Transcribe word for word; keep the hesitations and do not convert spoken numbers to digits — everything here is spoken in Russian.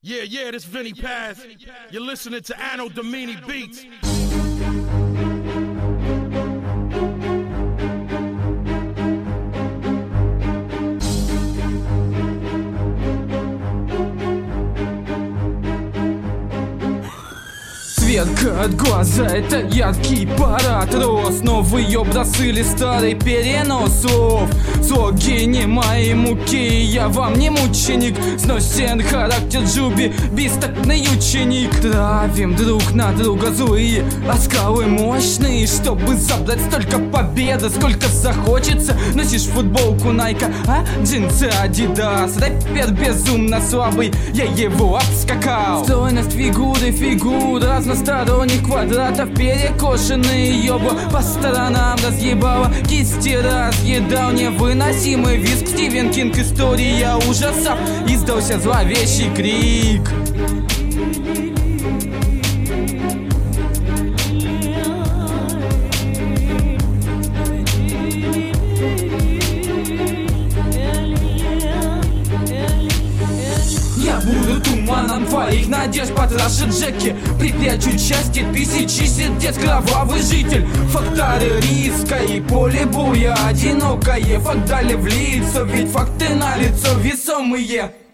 Yeah, yeah, this Vinny Paz. You're listening to Anno Domini Beats. Светка от глаза, это яркий парад роз. Новые образцы или старый перенос слов. Слоги не мои муки, я вам не мученик. Сносен характер Джуби, бестактный ученик. Травим друг на друга злые оскалы мощные, чтобы забрать столько победы, сколько захочется. Носишь футболку Найка, а джинсы Адидас. Рэпер безумно слабый, я его обскакал. Стройность фигуры, фигур разносторонних квадратов, перекошенные ёбла по сторонам разъебало. Кисти разъедал невыносимый визг. Стивен Кинг, история ужасов, издался зловещий крик. Я буду туманом твоих надежд, потрашит Джеки. Припрячу части тысячи сердец, кровавый житель. Факторы риска и поле боя одинокое. Факт дали в лицо, ведь факты налицо весомые.